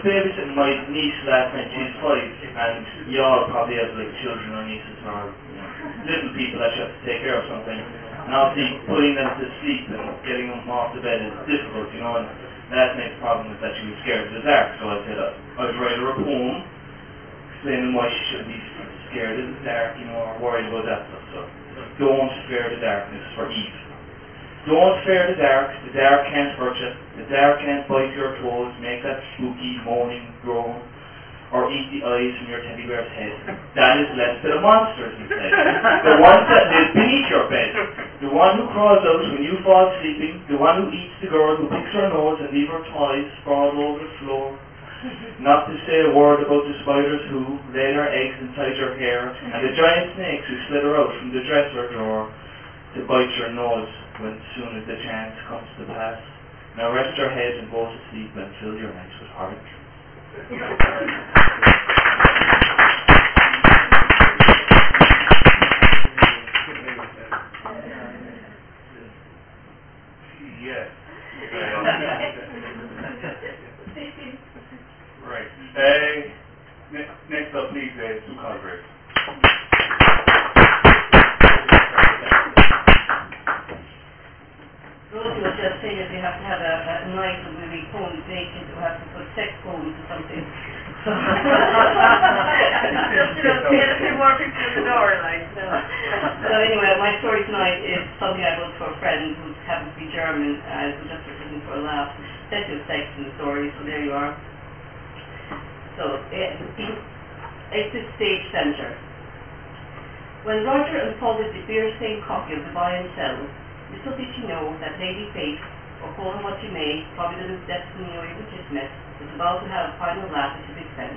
was babysitting my niece last night. She's 5, and you all probably have like children or nieces or little people that you have to take care of sometimes. And obviously putting them to sleep and getting them off the bed is difficult, And last night's problem was that she was scared of the dark, so I said I'd write her a poem explaining why she shouldn't be scared of the dark, or worried about that stuff. So don't fear the darkness for Eve. Don't fear the dark can't hurt you, the dark can't bite your toes, make that spooky moaning groan, or eat the eyes from your teddy bear's head. That is left to the monsters, he said. The ones that live beneath your bed, the one who crawls out when you fall sleeping, the one who eats the girl who picks her nose and leave her toys sprawled over the floor. Not to say a word about the spiders who lay their eggs inside your hair, and the giant snakes who slither out from the dresser drawer to bite your nose when soon as the chance comes to pass. Now rest your head and go to sleep and fill your nights with horrid dreams. Yes. Right. Next up, please, Sue Cosgrave. Rosie was just saying if you have to have a night of maybe poems naked, you have to put sex poems or something. Get a few more pictures in the door, like. No. So anyway, my story tonight is something I wrote for a friend who happens to be German, who just written for a laugh. Plenty of sex in the story, so there you are. So, exit stage center. When Roger unfolded the beer-stained copy of the buy and sell, little did he know that Lady Fate, or call her what you may, Providence, Destiny, or even Kismet, was about to have a final laugh at his expense.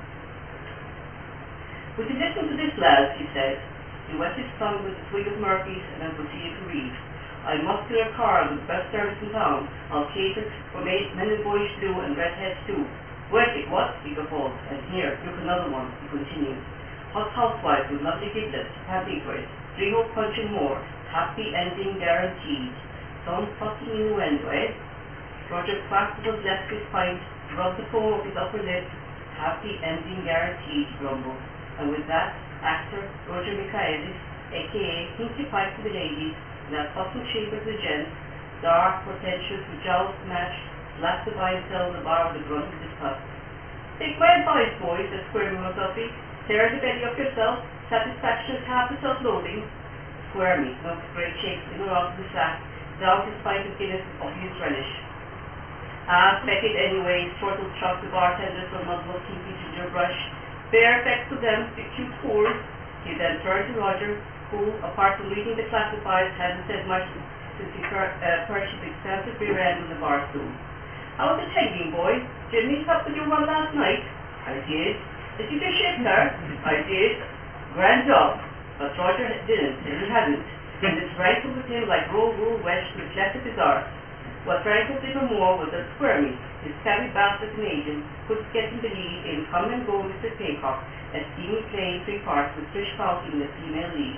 Would you listen to this, lads, he said. He wet his tongue with a twig of Murphy's and then proceeded to read. I must do a car with the best service in town. I'll cater for men and boyish blue and redheads too. Worth it, what? He guffawed. And here, look another one, he continued. Hot housewives with lovely giblets, panting for it. 3-hole punch and more. Happy ending guaranteed. Some fucking innuendo, eh? Roger cracked what was left his pint, rubbed the foam of his upper lip. Happy ending guaranteed, he grumbled. And with that, actor Roger Michaelis, a.k.a. Hinky Pipe to the ladies, in that fucking shape of the gents, dark, portentous, with jowls to match, slapped the buy and sell the bar with the grunt of his cup. Take my advice, boys, said Squirmy Muzzuffi. Tear the belly up yourself. Satisfaction is half the self-loathing. Squirmy, no great shakes in or out of the sack, down his pint of Guinness of his relish. Ah, feck it anyway, Turtle chucked the bartender from muzzle of kinky ginger brush. Fair effects to them, the cute fools. He then turned to Roger, who, apart from reading the classifieds, hadn't said much since he purchased expensive beer end on the bar stool. How was it hanging, boy? Did you meet up with your one last night? I did. Did you get shit, sir? I did. Grand job. But Roger didn't, and he hadn't, and it rankled with him like raw wool wedged to the cleft of his arse. What rankled even more was that Squirmy, his savvy bastard Canadian, couldn't get him to believe in Come and Go Mr. Paycock as Steamy playing 3 parts with Trish Pouty in the female lead.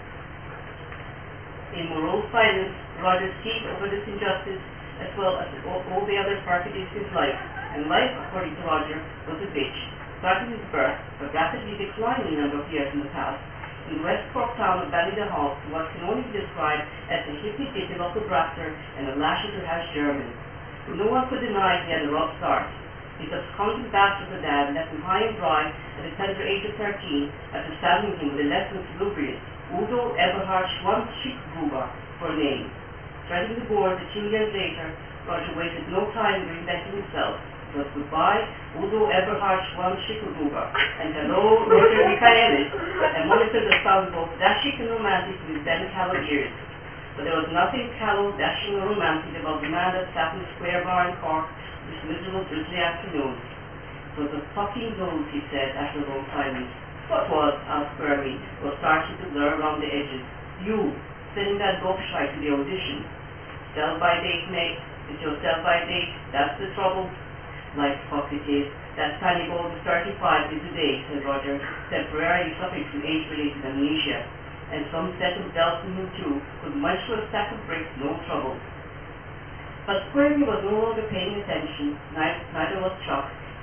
In morose silence, Roger seethed over this injustice as well as all the other perfidies of his life, and life, according to Roger, was a bitch, starting his birth, but rapidly declining a number of years in the past, in the West Cork town of Ballydehall to what can only be described as a hippy-dippy local drafter and a lash-to-hash German. No one could deny he had a rough start. His absconding bastard for dad left him high and dry at the tender age of 13 after saddling him with a less than salubrious Udo Eberhard Schwanzschickgruber for a name. Threading the board 2 years later, Roger wasted no time in reinventing himself. It was goodbye, Udo Eberhard Schwanzschickgruber, and hello, Roger Michaelis, and monitor that found both dashing and romantic to his then callow ears. But there was nothing callow, dashing, or romantic about the man that sat in the square bar in Cork this miserable drizzly afternoon. It was the fucking nose, he said after a long silence. What was? Asked Squirmy, was starting to blur around the edges. You, sending that gobshite to the audition. Sell-by date, mate. It's your sell-by date. That's the trouble. Like fuck it is. That tiny gold is 35 is a day, said Roger, temporarily suffering from age-related amnesia. And some set of belts in him too, could munch for a stack of bricks, no trouble. But Squirmy was no longer paying attention, neither was Chuck.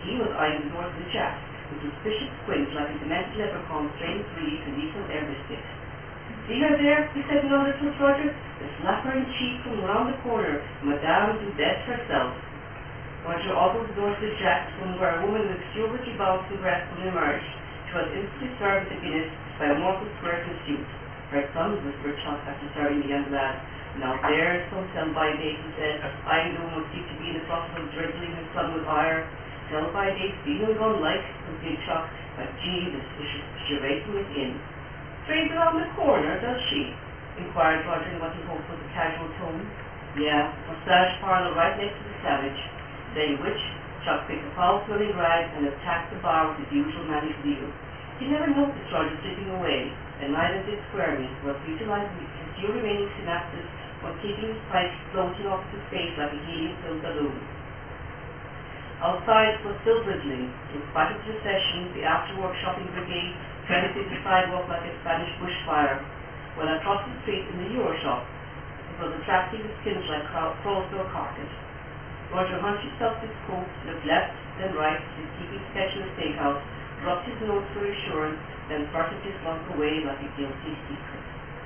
He was eyeing the door to the Jack, with suspicious squint like a demented leprechaun straining free to leave some air biscuit. See her there, he said in undertones to Roger, the slapper in cheek from around the corner, Madame Dudette herself. Roger opened the door to the Jack, from where a woman with exuberantly bouncing breasts emerged. She was instantly served with a Guinness by a morsel squirt and suit. Her son whispered Chuck after serving the young lad. Now there's some sell-by date, he said. I'm the one who seemed to be in the process of drizzling his son with ire. Sell-by date, stealing gun like, continued Chuck, but Jesus, is she racing it in? Straight around the corner, does she? Inquired Roger in what he hoped was a casual tone. Yeah, massage parlor right next to the Savage. Saying which, Chuck picked a foul-smelling rag and attacked the bar with his usual manly zeal. He never noticed Roger slipping away, and neither did Squirmy, who was utilizing his few remaining synapses while keeping his pipe floating off his face like a helium-filled balloon. Outside it was still drizzling. In spite of the recession, the after-work shopping brigade trended the sidewalk like a Spanish bushfire, while across the street in the Euroshop it was attracting the skins like crows to a carpet. Roger hunched himself to his coat, looked left, then right, his keeping sketch in the steakhouse, dropped his nose for reassurance, then furtively his slunk away like a guilty secret.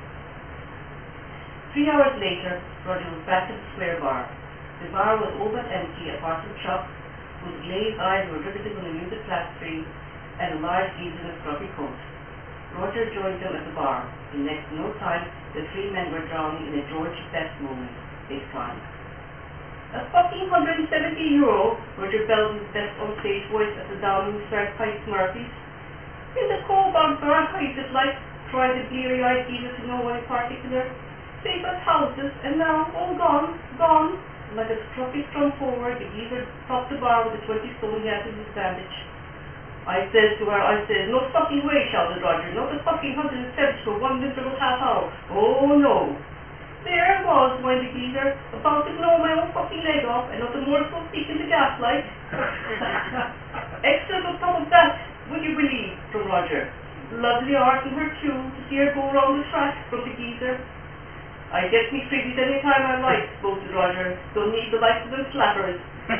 3 hours later, Roger was back at the square bar. The bar was all but empty, apart from Chuck, whose glazed eyes were riveted on the muted plastering, and a large geezer in a scruffy coat. Roger joined them at the bar. In next to no time, the 3 men were drowning in a George Best moment. They climbed. A fucking €170, Roger bellowed his best on-stage voice at the Downing Pipe Murphys. In the Cobalt bar, I just like, cried the bleary-eyed geezer to no one in particular. Save us houses, and now, all gone, gone. Like a scruffy strung forward, the geezer topped the bar with a 20-stone he had in his bandage. I says to her, no fucking way, shouted Roger, not a fucking 170 for one miserable half hour. Oh, no. There I was, whined the geezer, about to blow my own fucking leg off, and not a morsel stick in the gaslight. Extra on top of that, would you believe, from Roger. Lovely art in her too, to see her go round the track, from the geezer. I get me freebies any time I like, boasted Roger. Don't need the likes of them slappers.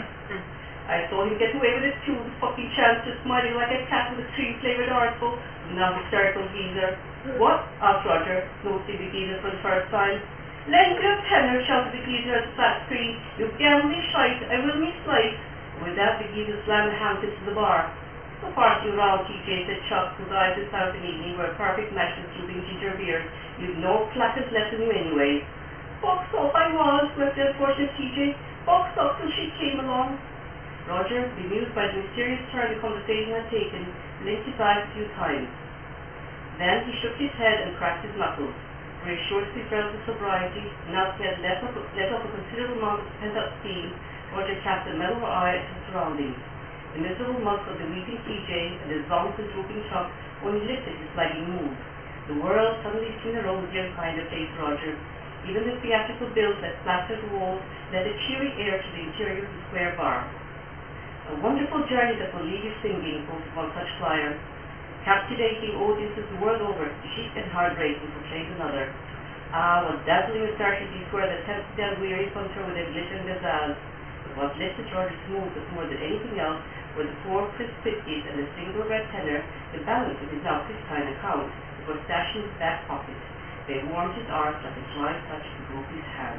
I saw him get away with it too, the fucking chance, just smiling like a cat with a cream-flavoured arsehole. Now hysterical geezer. What? asked Roger, noticing the geezer for the first time. Lend me a tenner, shouted the geezer at the flat screen. You gambling shite, I will me slice. With that, the geezer slammed the hand into the bar. So far you round, TJ, said Chuck, whose eyes this out in evening were a perfect match with drooping ginger beard. You've no clackers left in you anyway. Box off I was, wept the unfortunate TJ. Box off till she came along. Roger, bemused by the mysterious turn the conversation had taken, blinked his eyes a few times. Then he shook his head and cracked his knuckles. Reassured his relative sobriety, now that he had let off a considerable amount of pent-up steam, Roger cast a mellow eye at his surroundings. The miserable mug of the weeping TJ and the zonk and drooping Chuck only lifted his flagging mood. The world suddenly seemed a rosier kind of place for Roger. Even the theatrical bills that plastered the walls led a cheery air to the interior of the square bar. A wonderful journey that will leave you singing, quoted one such flyer. Captivating audiences the world over, chic and heartbreaking, proclaimed another. Ah, what dazzling absurdities were that tempted the unwearied punter with their glittering gazelles. But what lifted Roger's mood more than anything else were the 4 crisp 50s and a single red tenner, the balance of his now 59 account, that was stashed in his back pocket. They warmed his arms like a dry touch to Goofy's hand.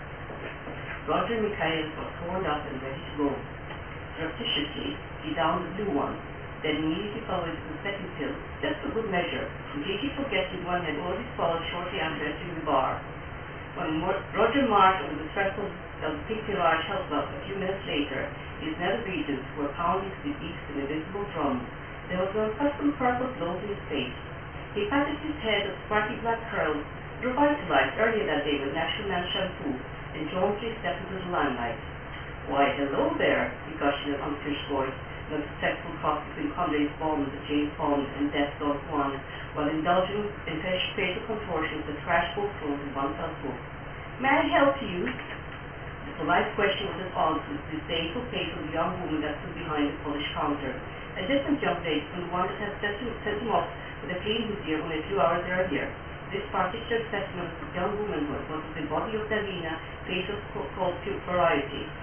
Roger Michaels was torn up and ready to go. Surreptitiously, he downed the blue one, then immediately followed with the second pill, just for good measure, completely forgetting one had already swallowed shortly after entering the bar. When Roger marched over the threshold of the Pink Pirage Health Club a few minutes later, his nether regions were pounding to the beats of an invisible drum. There was an accustomed purple glow in his face. He patted his head of sparkly black curls, revitalized earlier that day with National Man shampoo, and jauntily stepped into the limelight. Why, hello there, he gushed in an unfinished voice, in a successful cross between Conway's Bond, James Bond, and Death Don Juan, while indulging in facial contortions that crashed both thrones in one fell swoop. May I help you? The polite question was at odds with the disdainful face of the young woman that stood behind the polished counter. A different young lady from the one that had sent him off with a clean hoosier only a few hours earlier. This particular specimen of young womanhood was of the body of Davina, face of called variety.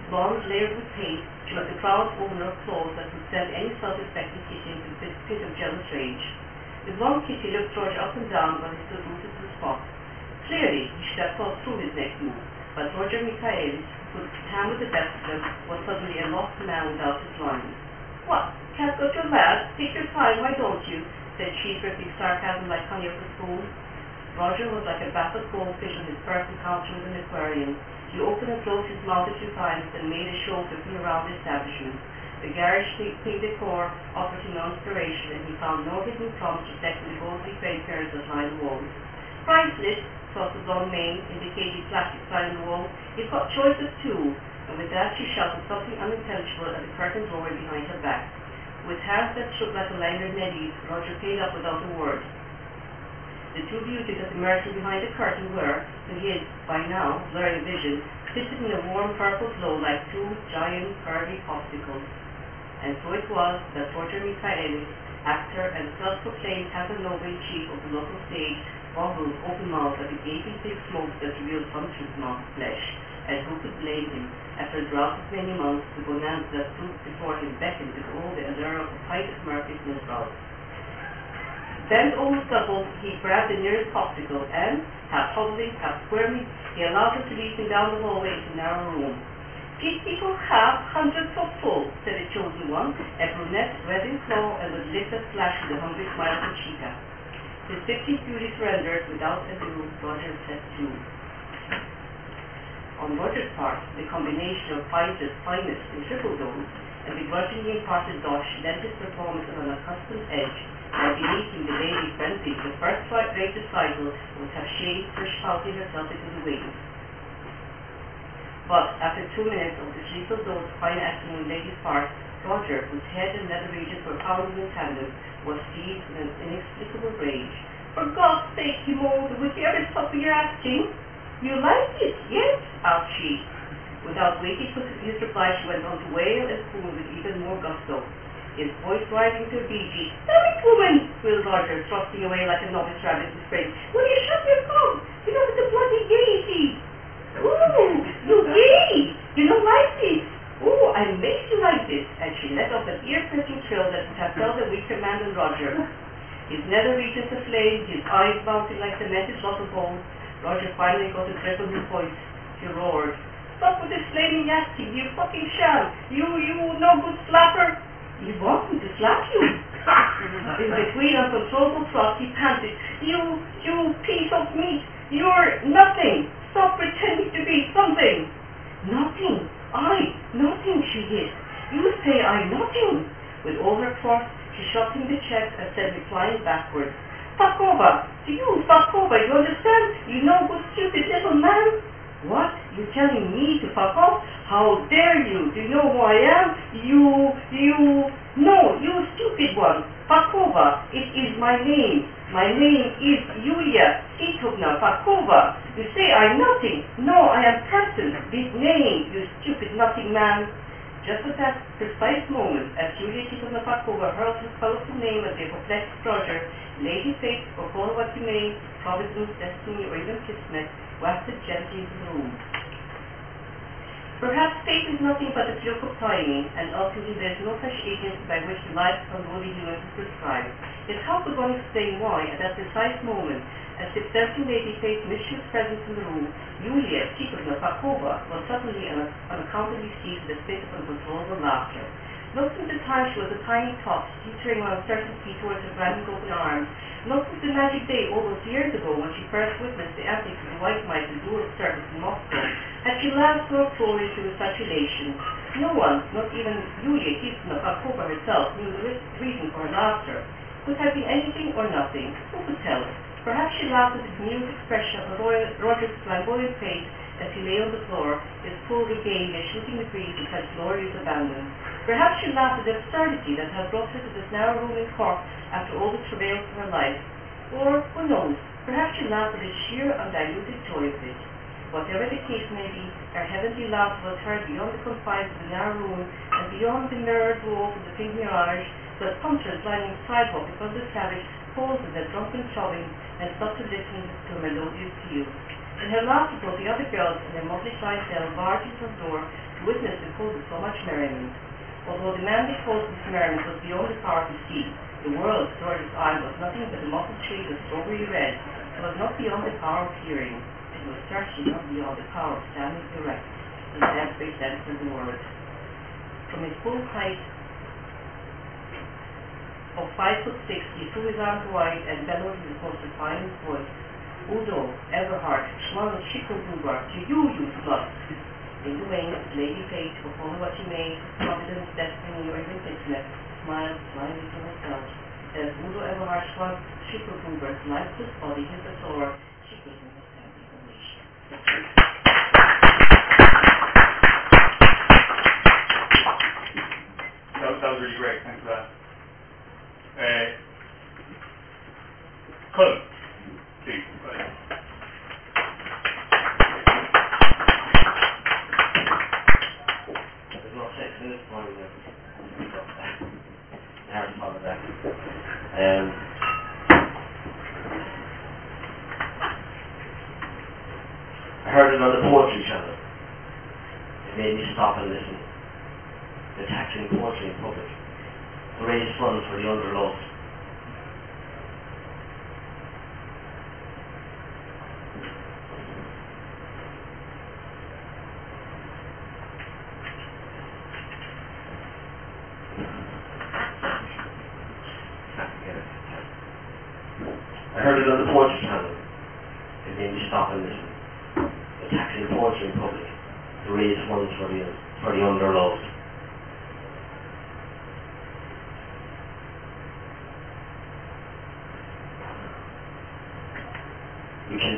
blonde, layered with paint, she was the proud owner of clothes that would send any self-respecting Kitty into the pit of jealous rage. The blonde Kitty looked Roger up and down while he stood rooted to the spot. Clearly, he should have thought through his next move, but Roger Michaelis, who could stand with the best of them, was suddenly a lost man without his lines. "What, can't got your lad? Take your time, why don't you?" said she, dripping sarcasm like honey off a spoon. Roger was like a baffled goldfish on his first encounter with an aquarium. He opened and closed his mouth a few times and made a show of looking around the establishment. The garish pink decor offered him no inspiration, and he found no hidden prompts reflecting the ghostly freight cars that lined the walls. "Price list," thought the blonde maid, indicating plastic sign on the wall. "You've got choice of two." And with that she shouted something unintelligible at the curtain door behind her back. With hands that shook like a languid neddy, Roger paid up without a word. The two beauties that emerged from behind the curtain were, to his, by now, blurring vision, seated in a warm purple glow like two giant curvy popsicles. And so it was that Roger Michaelis, actor and self-proclaimed Casanova-in-chief of the local stage, boggled open-mouthed at the gaping thick smoke that revealed sumptuous mountain flesh. And who could blame him? After a drought of many months, the bonanza that stood before him beckoned with all the allure of a pint of Murphy's in his mouth. Bent almost doubled, he grabbed the nearest popsicle and, half hobbling, half squirming, he allowed her to lead him down the hallway into a narrow room. "50 for half, 100 for full," said the chosen one, a brunette, red in claw, and with lips that flashed with a hungry smile from Chica. His 50 beauty surrendered without ado. Roger set to. On Roger's part, the combination of Pfeiffer's finest in triple dose and the grudgingly imparted dosh lent his performance an unaccustomed edge, and beneath him the lady frenzied the first-rate recital would have shaved her shouting herself into the wings. But after 2 minutes of this lethal dose fine acting on lady's part, Roger, whose head and nether regions were pounding in tandem, was seized with an inexplicable rage. "For God's sake," he moaned, "would you ever stop your acting?" "You like it, yes?" asked she. Without waiting for his reply, she went on to wail and spoon with even more gusto, his voice rising to a beaky. "Damn it, woman!" squealed Roger, thrusting away like a novice rabbit in spring. "Will you shut your mouth? You know it's a bloody gaiety." "Ooh, you gay! You don't like this? Ooh, I make you like this!" And she let off an ear-piercing trill that would have felled a weaker man than Roger. His nether regions aflame, his eyes bouncing like cemented bottle balls, Roger finally got a grip on his voice. He roared. "Stop with this flaming acting, you fucking sham! You no good slapper!" "You want me to slap you?" In between uncontrollable thrusts, he panted. You piece of meat! You're nothing! Stop pretending to be something!" "Nothing! Nothing," she hissed. "You say I nothing!" With all her force, she shot him the chest and sent him flying backwards. "Fuck over! Do you fuck over, you understand? You no good stupid little man!" "What? You telling me to fuck off? How dare you? Do you know who I am? No, you stupid one! Fuck over! It is my name! My name is Yulia Titovna Fakova! You say I'm nothing! No, I am person! This name, you stupid nothing man!" Just at that precise moment, as Yulia Titovna Fakova hurled her colorful name at the perplexed Roger, lady fate, or call it what you may, providence, destiny, or even kismet, wafted gently into the room. Perhaps fate is nothing but a fluke of timing, and ultimately there is no such agency by which the life of unruly humans is prescribed. Yet how could one explain why, at that precise moment, as the tempting lady faced mischievous presence in the room, Yulia Titovna Fakova was suddenly and unaccountably seized with a fit of uncontrollable laughter. Looked at the time she was a tiny tot, teetering on uncertain feet towards her grandmother's open arms. Looked at the magic day all those years ago when she first witnessed the antics of the white mice in dual circus in Moscow. Had she laughed so uproariously with such elation? No one, not even Yulia Titovna Fakova herself, knew the reason for her laughter. Could have been anything or nothing. Who could tell? Perhaps she laughed at the bemused expression of Roger's flamboyant face as he lay on the floor, his full regained a shooting the breeze with such glorious abandon. Perhaps she laughed at the absurdity that had brought her to this narrow room in Cork after all the travails of her life. Or, who knows, perhaps she laughed at the sheer undiluted joy of it. Whatever the case may be, her heavenly laugh was heard beyond the confines of the narrow room and beyond the mirrored walls of the pink mirage, the punctures lining the sidewalk because the savage paused with their drunken sobbing and stopped to listen to a melodious peal. And her laughter brought the other girls and their motley clientele barging from door to witness the cause of so much merriment. Although the man that caused this merriment was beyond the power to see, the world, toward its eye, was nothing but a muffled shade of strawberry red. It was not beyond the power of hearing. It was certainly not beyond the power of standing erect, in every sense of the word. From his full height of 5'6", he threw his arms wide and bellowed in his most defiant voice, "Udo, Everhard, Schmal, Schickelhuber, to you slut!" In the wings, Lady Fate, or call her what she may, Providence, Destiny, or even Kismet, smiled slyly to herself. As Udo Everhard, Schmal, Schickelhuber, sliced his body, his sword, she gave him a standing ovation. That was really great. Thanks for that. Colin, please. There's no sex in this point. Hard to follow that. I heard it on the Poetry Channel. It made me stop and listen. They're taxing poetry in public to raise funds for the underloved. I heard it on the Poetry Channel. It made me stop and listen. They're taxing poetry in public to raise funds for the underloved. We can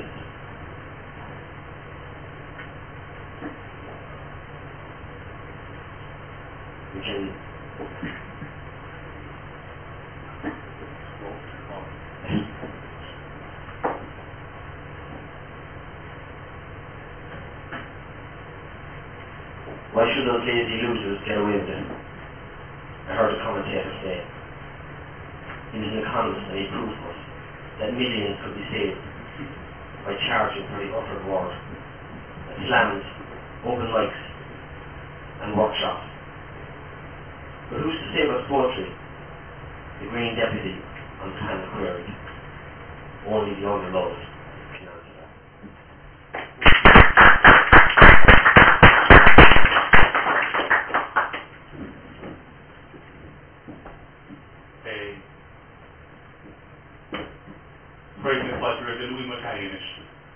why should those lazy losers get away with it? I heard a commentator say. He was an economist and he proved to us that millions could be saved by charging for the uttered word at slams, open mics and workshops. But who's to say about poetry? The Green Deputy on the panel queried. Only the underloved can answer that. Great pleasure of the Louis Matthias.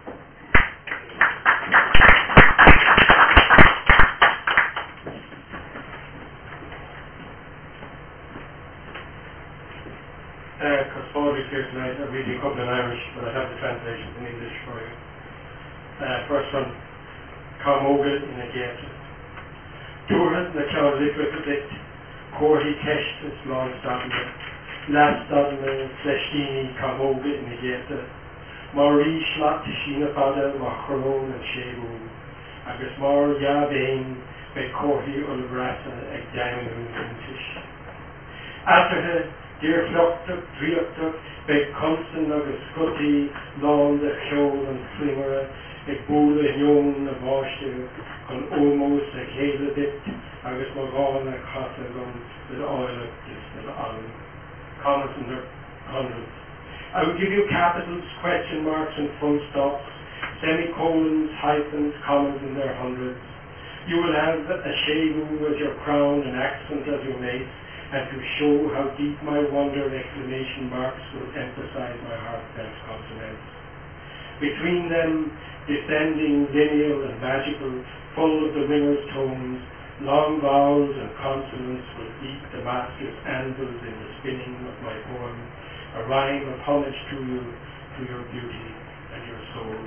Because Padraig's here tonight, I'm reading a couple in Irish, but I have the translations in English for you. First one, Carmogel in a Gaeta. Dúrad na ceann libre predict, Corhi Kesh is long Stadler, Last Stadler, Fleshtini, Carmogel in a Gaeta, Marie Schlat, Sheena Fada, Macharon and Shebu, Agus Mar Yabain, Be Corhi Ulbrasa, Eg Diamond and Tish. After Dear Flocktuk, Trioctuk, Be Constant Agus Scotty, Lawn, the Chol and Flimera, Eg Bula, Yon, a Boshtu, Con Almost, Eg Hela Dipt, Agus Morgan, Eg Hasagon, with oil of distant on. Comments in their hundreds. I will give you capitals, question marks, and full stops, semicolons, hyphens, commas in their hundreds. You will have a shavu as your crown, an accent as your mace, and to show how deep my wonder, exclamation marks will emphasize my heartfelt consonants. Between them, descending, lineal, and magical, full of the ringer's tones, long vowels and consonants will beat the master's anvils in the spinning of my poem, a rhyme of homage to you, to your beauty and your soul.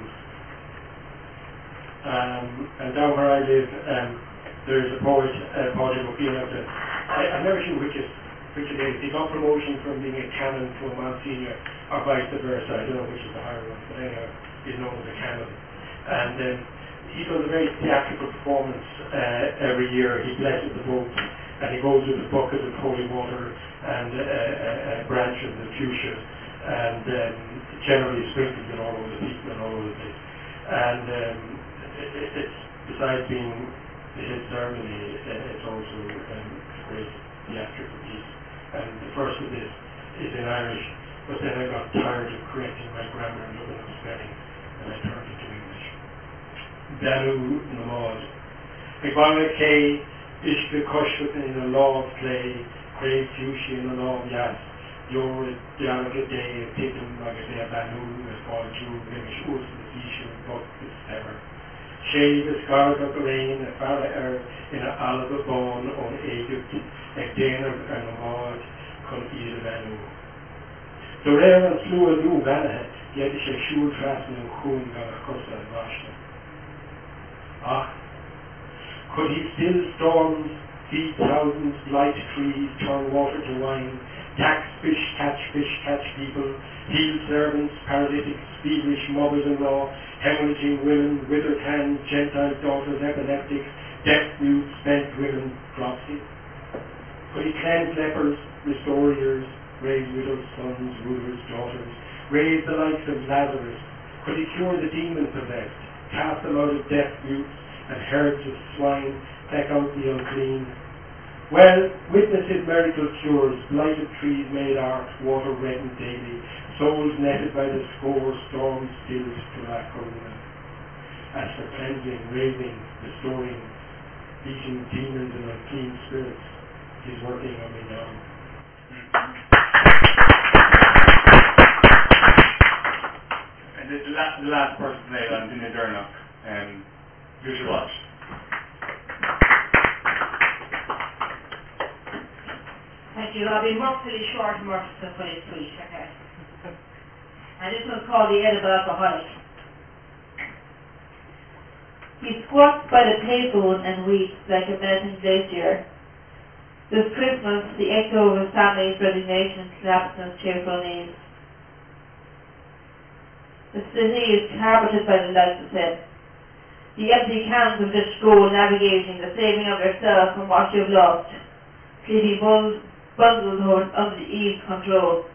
And down where I live, there is a poet, Padraig O'Fionn. I'm never sure which it is. He got promotion from being a canon to a Monsignor, or vice versa. I don't know which is the higher one, but anyhow, he's known as a canon. And he does a very theatrical performance every year. He blesses the boat, and he goes with a bucket of holy water and a branch of the fuchsia, and generally sprinkles it all over the people and all over the place. And it's, besides being his ceremony is also a great theatrical piece. And the first of this is in Irish, but then I got tired of correcting my grammar and looking up spelling, and I turned it to English. Danu Namad. Igbana K. Ishka Kushvat in the law of clay, Craig Fushi in the law of Yas, Yor Dialaga Day, Titan Magadea Banu, as Paul Jew, Rimish Urs, the Zisha, Buck, the Ever. Shave the scars of the rain, a Farah in a Alaba Bone on Egypt, a Dana and Namad, Kun Ida Banu. The rare and slew a new Vanaha, yet is a shul trassen and Kun Galacosta and Vashta. Ah, could he still storms, feed thousands, light trees, turn water to wine, tax fish, catch people, heal servants, paralytics, feverish mothers-in-law, hemorrhaging women, withered hands, Gentile daughters, epileptics, deaf mutes, spent women, dropsy? Could he cleanse lepers, restore ears, raise widows, sons, rulers, daughters, raise the likes of Lazarus? Could he cure the demon-possessed, cast them out of deaf mutes, and herds of swine, peck out the unclean? Well, witness his miracle cures, blighted trees made art, water reddened daily, souls netted by the score, storms stilled to lack corona. As for cleansing, raising, restoring, beating demons and unclean spirits, he's working on me now. And the last person tonight on Dinner Dernock, here's your watch. Thank you. I'll be mercifully short and mercifully sweet, okay? And this one's called The Edible Alcoholic. He squats by the payphone and weeps like a melting glacier. This Christmas, the echo of his family's resignation slaps on his cheerful knees. The city is carpeted by the likes of him. The empty cans of this school navigating the saving of yourself from what you've lost, sleeping bundles under the eve's control.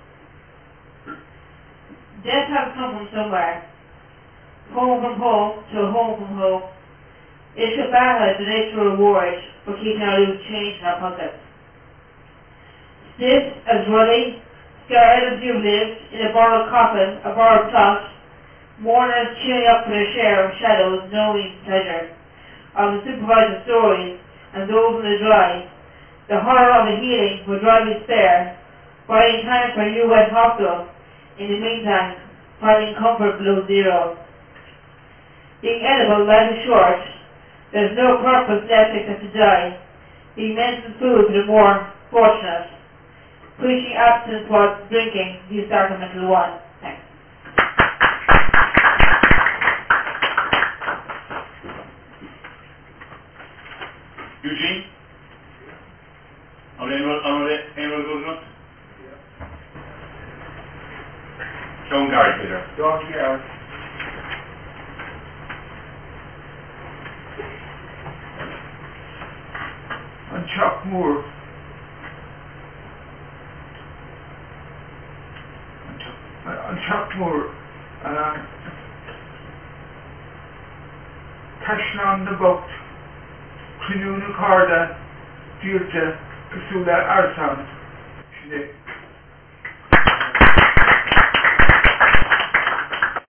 Death has come from somewhere. Home from home to home from home. Ishkabara donates a reward for keeping our loose change in our pockets. Stiff as ruddy, scared as you've lived, in a borrowed coffin, a borrowed plot, mourners cheering up for their share of shadows, knowing pleasure, of the supervisor stories, and those in the dry. The horror of the healing will drive you spare, buying time for a new West hospital. In the meantime, finding comfort below zero. Being edible, life is short. There's no purpose left except to die. Being mental food for the more fortunate. Preaching abstinence while drinking, you start a mental one. Thanks. Eugene? Anyone good enough? John Garrett, Peter. John Garrett. And Chuck Moore. Chuck Moore. Tashnan the Buck. Crinuna Carda. Deirdre. Casula Arsan.